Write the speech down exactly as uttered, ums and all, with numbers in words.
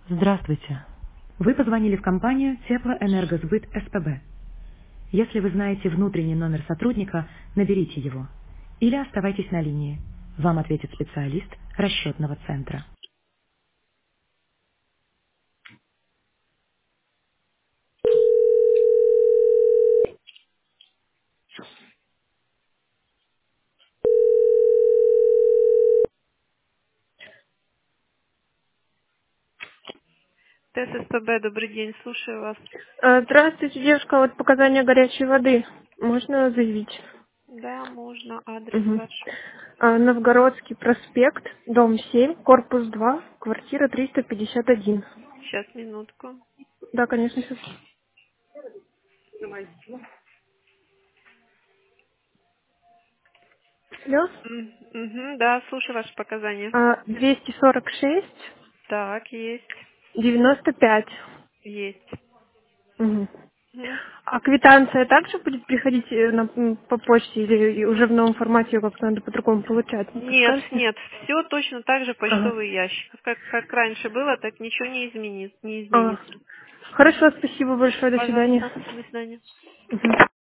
Здравствуйте. Вы позвонили в компанию Теплоэнергосбыт СПБ. Если вы знаете внутренний номер сотрудника, наберите его. Или оставайтесь на линии. Вам ответит специалист расчетного центра. ТССПБ, добрый день, слушаю вас. Э, Здравствуйте, девушка. Вот показания горячей воды. Можно заявить? Да, можно, адрес Мгм. ваш. Э, Новгородский проспект, дом семь, корпус два, квартира триста пятьдесят один. Сейчас, минутку. Да, конечно, сейчас. Алло. Угу, да, слушаю ваши показания. А, двести сорок шесть Так, есть, девяносто пять. есть. Мгм. Мгм. А квитанция также будет приходить э, на- м, по почте или и уже в новом формате ее как-то надо по-другому получать? Не Нет, подскажете? нет, все точно так же Ага. почтовый ящик. Как, как раньше было, так ничего не изменит, не А. изменится. Хорошо, спасибо большое, до свидания. Пожалуйста, до свидания. Мгм.